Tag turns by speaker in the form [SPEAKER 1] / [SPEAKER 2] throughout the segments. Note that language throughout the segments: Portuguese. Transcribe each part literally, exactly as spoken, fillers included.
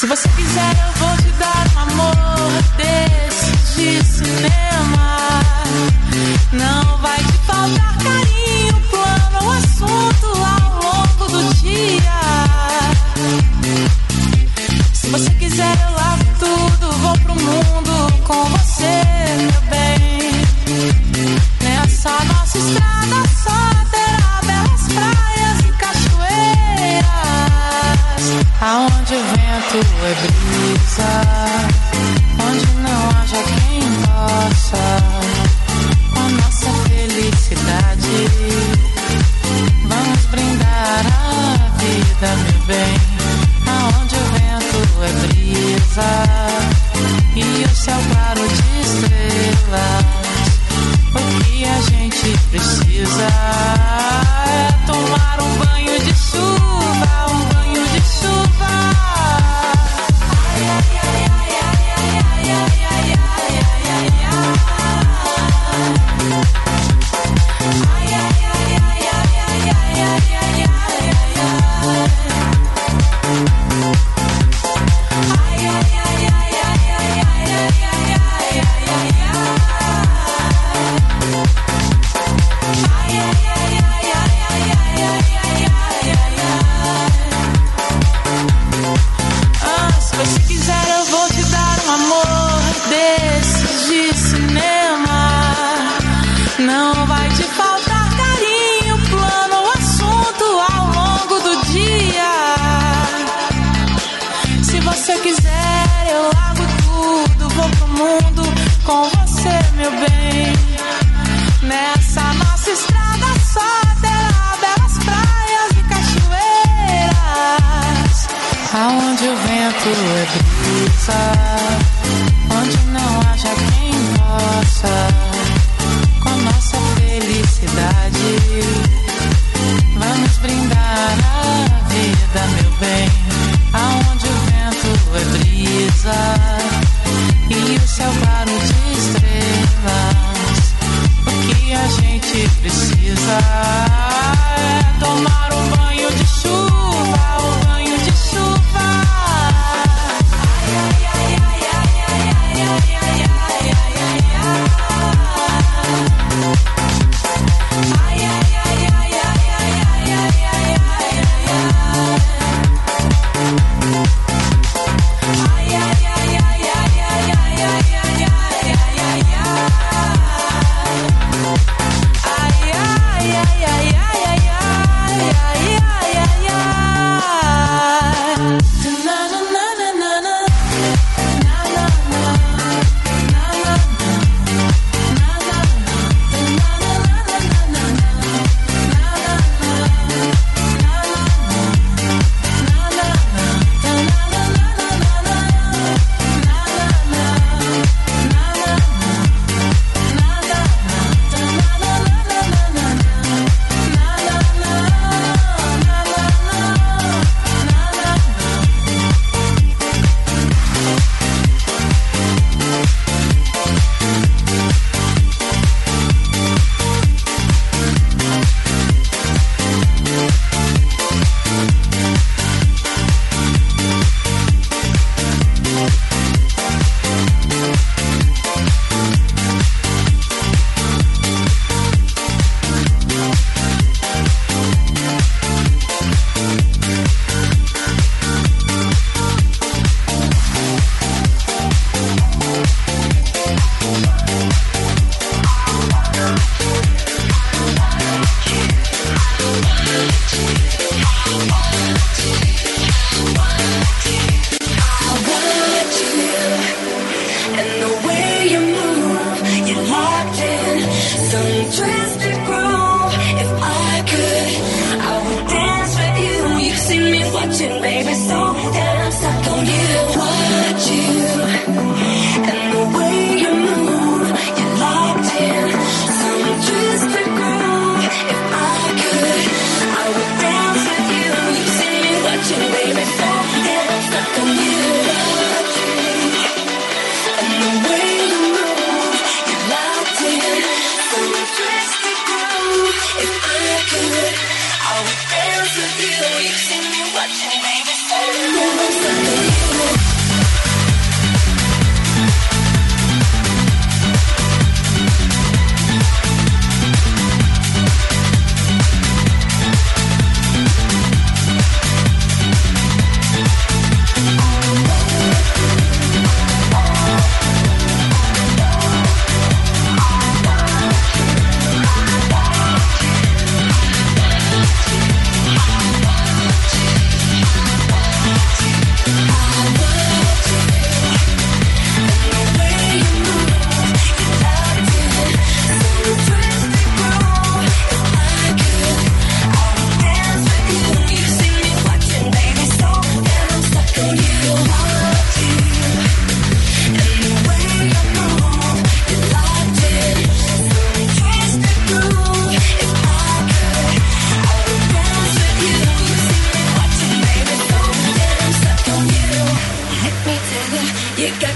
[SPEAKER 1] Se você quiser eu vou te dar um amor desses de cinema. Não vai te faltar carinho, plano ou assunto ao longo do dia. Se você quiser eu lavo tudo, vou pro mundo com você, meu bem. Nessa nossa estrada só terá belas praias e cachoeiras, aonde o vento é brisa, onde não haja quem possa com a nossa felicidade. Vamos brindar a vida, meu bem, aonde o vento é brisa e o céu claro de estrelas. O que a gente precisa é tomar um banho de chuva, um banho de chuva. Ai, ai, ai, ai, ai, ai, ai, ai, ai, ai, ai, ai. Ai, ai, ai, ai, ai, ai, ai, ai, ai, ai, ai. Ai, ai, ai, ai, ai, ai, ai, ai, ai, ai, ah, se você quiser eu vou te dar um amor desses de cinema. Não vai te faltar carinho, plano ou assunto ao longo do dia. Se você quiser eu largo tudo, vou pro mundo com você, meu bem. Nessa nossa estrada só terá belas praias e cachoeiras, aonde o vento é brisa, onde não haja quem possa com a nossa felicidade. Vamos brindar a vida, meu bem, aonde o vento é brisa e o céu claro de estrelas. O que a gente precisa é tomar um banho de chuva, um banho de chuva. Ai, ai, ai, ai, ai, ai, ai, ai, ai, ai, ai, ai.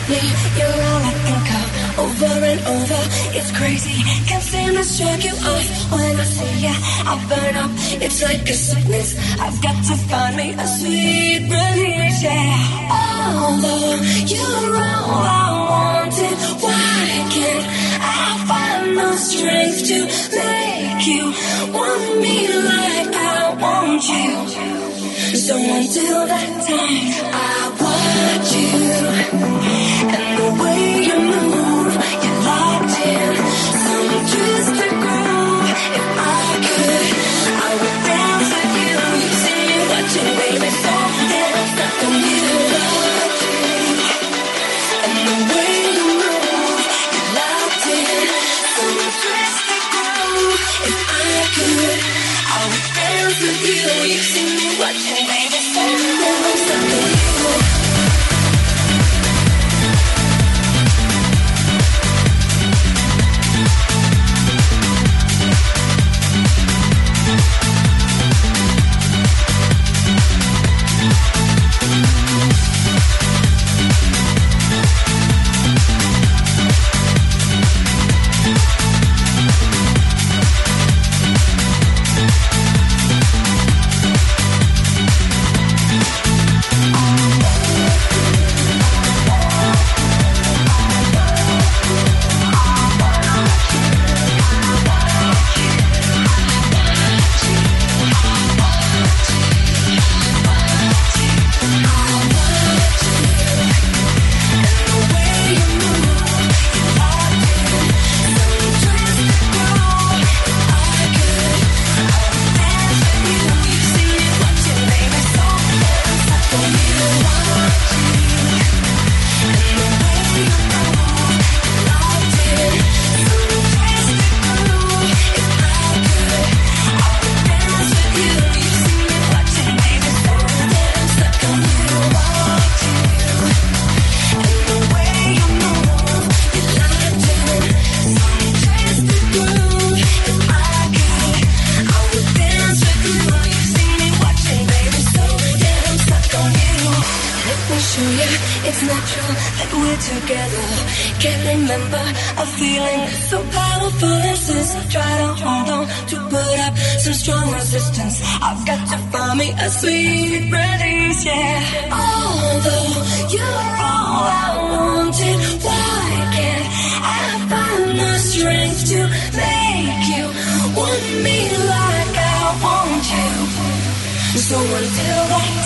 [SPEAKER 2] me, you're all I think of, over and over, it's crazy, can't seem to shake you off, when I see ya, I burn up, it's like a sickness, I've got to find me a sweet release, yeah, although you're all I wanted, why can't I find the strength to make you want me like I want you, so until that time, I want you, and the way you move, you're locked in some twisted groove. If I could, I would dance with you. You see me watching, baby, so damn stuck on you. Watching, and the way you move, you're locked in some twisted groove. If I could, I would dance with you. You see me watching, baby, so damn stuck on you. It's natural that we're together. Can't remember a feeling so powerful as this. Try to hold on to put up some strong resistance. I've got to find me a sweet release, yeah. Although you're all I wanted, why can't I find the strength to make you want me like I want you? So until that